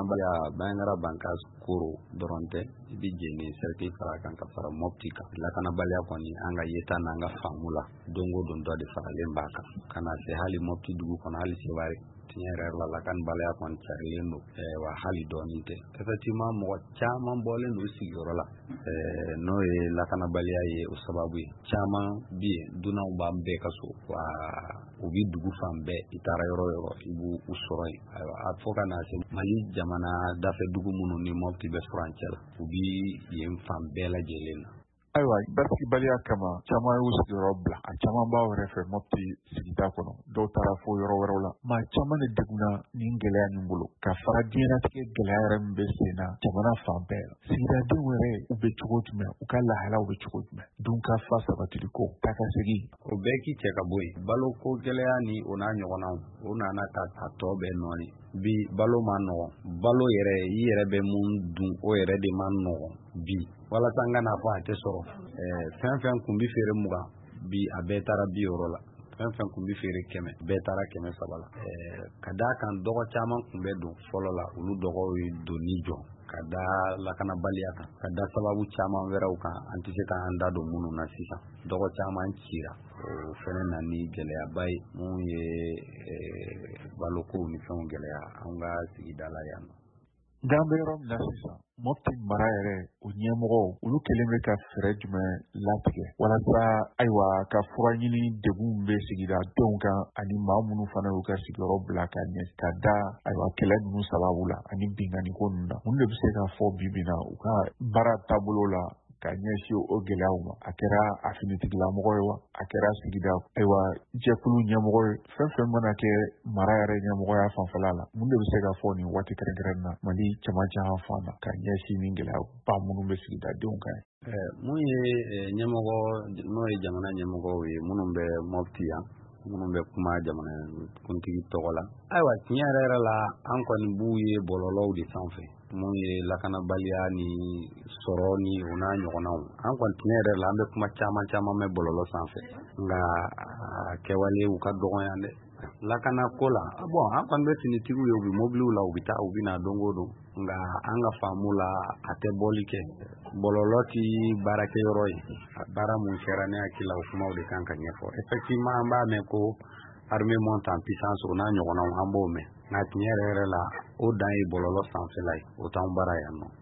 ya bangara bankas koro doronte ibi jeni serki fara kan ka fara mopti ka lakanabaliya kɔni an ka yeta n'an ka faamu la dongo don dɔ de faralen b'a kan kana se hali mopti dugu kɔnɔ hali sewari tiɲɛ yɛrɛ la lakanabaliya kɔni carilen don wa hali dɔɔnin tɛ effectivement mɔgɔ caman bɔlen don sigiyɔrɔ la n'o ye lakanabaliya ye o sababu ye caman bi yen dunanw b'an bɛɛ ka so wa u bi dugu fan bɛɛ i taara yɔrɔ yɔrɔ i b'u sɔrɔ yen a fɔ ka na se Mali jamana dafɛ dugu minnu ni Mopti bɛ furancɛ la u bi yen fan bɛɛ lajɛlen na. Ayiwa basigibaliya kama caman y'u sigiyɔrɔ bila a caman b'aw yɛrɛ fɛ Mopti sigida kɔnɔ dɔw taara fo yɔrɔ wɛrɛw la maa caman de degunna nin gɛlɛya nin bolo ka fara diɲɛlatigɛ gɛlɛya yɛrɛ min bɛ sen na jamana fan bɛɛ la sigidadenw yɛrɛ u bɛ cogo jumɛn u ka lahalaw bɛ cogo jumɛn dunka fa sabatili ko ta ka segin o bɛɛ k'i cɛ ka bɔ yen baloko gɛlɛya ni o n'a ɲɔgɔnnaw o nana ka a tɔ bɛɛ nɔɔni bi balo ma nɔgɔn balo yɛrɛ i yɛrɛ bɛ mun dun o yɛrɛ de ma nɔgɔn bi walasa an ka n'a fɔ a tɛ sɔrɔ fɛn fɛn kun bi feere 20 bi a bɛɛ taara 60 la fɛn fɛn kun bi feere 100 bɛɛ taara 300 la ka da kan dɔgɔ caman kun bɛ don fɔlɔ la olu dɔgɔw ye doni jɔ ka da lakanabaliya kan ka da sababu caman wɛrɛw kan an tɛ se k'an da don minnu na sisan dɔgɔ caman cira o fɛnɛ na ni gɛlɛyaba ye mun ye baloko ni fɛnw gɛlɛya an ka sigida la yan nɔ. Nka an bɛ yɔrɔ min na sisan Mopti mara yɛrɛ o ɲɛmɔgɔw olu kɛlen bɛ ka fɛɛrɛ jumɛn latigɛ walasa ayiwa ka fura ɲini degun bɛ sigida denw kan ani maa minnu fana y'u ka sigiyɔrɔ bila ka ɲɛ ka da ayiwa kɛlɛ ninnu sababu la ani binkaniko ninnu na mun de bɛ se ka fɔ bi na u ka baara taabolo la ka ɲɛsin o gɛlɛyaw ma a kɛra a finitigilamɔgɔ ye wa a kɛra sigida ayiwa jɛkulu ɲɛmɔgɔ ye fɛn fɛn mana kɛ mara yɛrɛ ɲɛmɔgɔya fanfɛla la mun de bɛ se ka fɔ nin waati kɛrɛnkɛrɛn na Mali caman fan na ka ɲɛsin nin gɛlɛyaba minnu bɛ sigida denw kan mun ye ɲɛmɔgɔ n'o ye jamana ɲɛmɔgɔw ye minnu bɛ Mopti yan minnu bɛ kuma jamana kuntigi tɔgɔ la ayiwa tiɲɛ yɛrɛ la an kɔni b'u ye bɔlɔlɔw de sanfɛ mun ye lakanabaliya ni sɔrɔ ni o n'a ɲɔgɔnnaw an kɔni tiɲɛ yɛrɛ la an bɛ kuma caman mɛn bɔlɔlɔ sanfɛ nka kɛwale u ka dɔgɔ yan dɛ lakanako la an kɔni bɛ finitigiw ye u bɛ mobiliw la u bɛ taa u bɛ na don o don nka an ka faamu la a tɛ bɔli kɛ bɔlɔlɔ ti baarakɛyɔrɔ ye a baara mun kɛra ne hakili la o kumaw de kan ka ɲɛfɔ effectivement an b'a mɛn ko armée monte en puissance o n'a ɲɔgɔnnaw an b'o mɛn nka tiɲɛ yɛrɛ la o dan ye bɔlɔlɔ sanfɛla ye o t'anw baara yan nɔ